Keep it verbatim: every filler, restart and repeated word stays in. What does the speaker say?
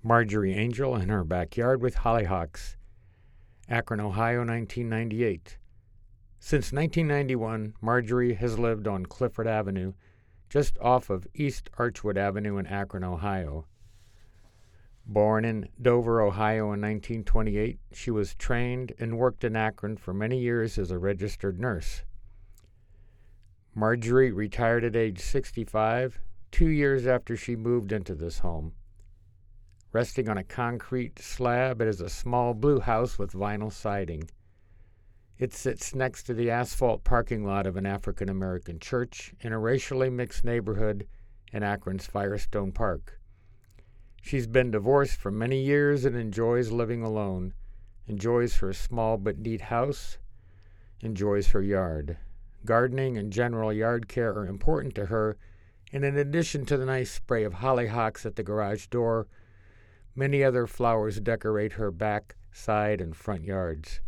Marjorie Angel in her backyard with hollyhocks. Akron, Ohio, nineteen ninety-eight. Since nineteen ninety-one, Marjorie has lived on Clifford Avenue, just off of East Archwood Avenue in Akron, Ohio. Born in Dover, Ohio in nineteen twenty-eight, she was trained and worked in Akron for many years as a registered nurse. Marjorie retired at age sixty-five, two years after she moved into this home. Resting on a concrete slab, it is a small blue house with vinyl siding. It sits next to the asphalt parking lot of an African-American church in a racially mixed neighborhood in Akron's Firestone Park. She's been divorced for many years and enjoys living alone, enjoys her small but neat house, enjoys her yard. Gardening and general yard care are important to her, and in addition to the nice spray of hollyhocks at the garage door, many other flowers decorate her back, side, and front yards.